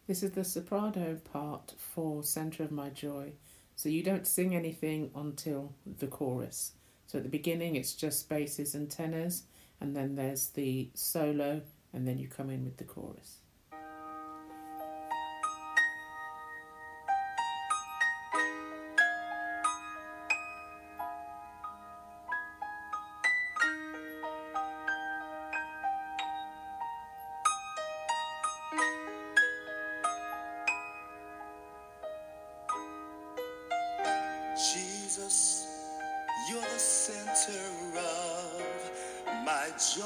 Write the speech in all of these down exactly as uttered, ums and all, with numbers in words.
This is the soprano part for Centre of My Joy. So you don't sing anything until the chorus. So at the beginning it's just basses and tenors, and then there's the solo, and then you come in with the chorus. Jesus, you're the center of my joy.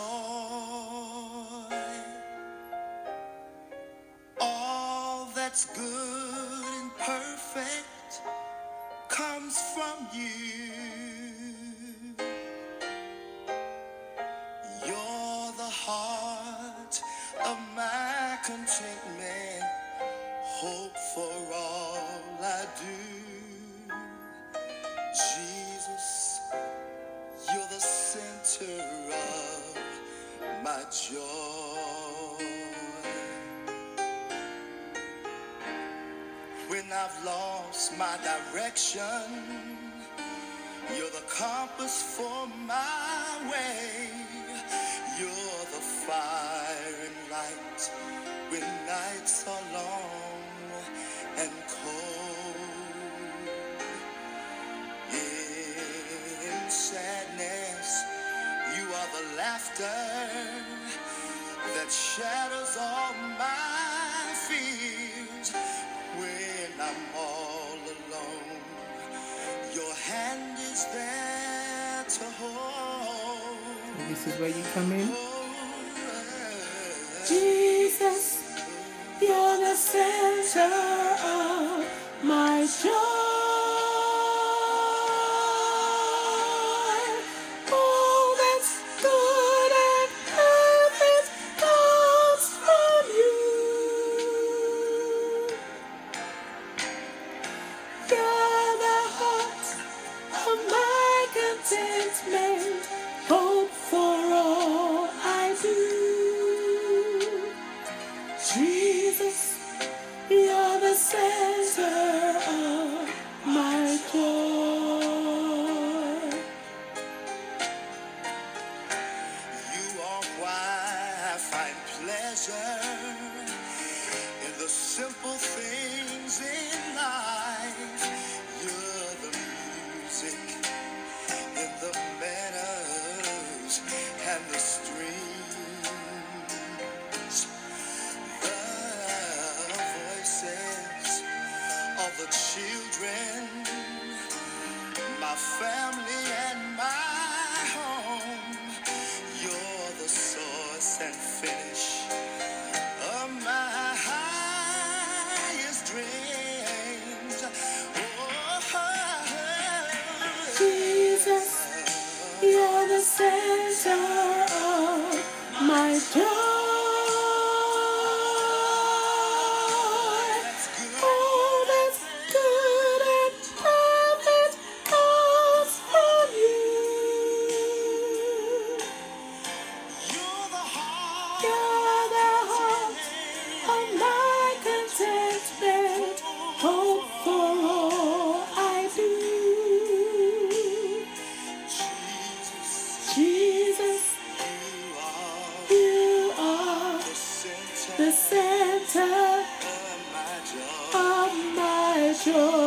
All that's good and perfect comes from you. You're the heart of my contentment, hope for all I do. Jesus, you're the center of my joy. When I've lost my direction, you're the compass for my way. You're the fire and light when nights are long and cold. In sadness, you are the laughter that shadows all my fears. When I'm all alone, your hand is there to hold. And this is where you come in. Jesus, you're the center of my joy. Hope for all I do. Jesus, you're the center of my joy. You are why I find pleasure in the simple things in life. You're the music in the meadows and the streams, the voices of the children, my family and my home. You're the source and finish of my highest dreams. Oh, Jesus, you're the center of my joy. All that's good and perfect comes from you. You're the heart, you're the heart of my contentment, hope for all I do. Jesus, you are the center of my joy.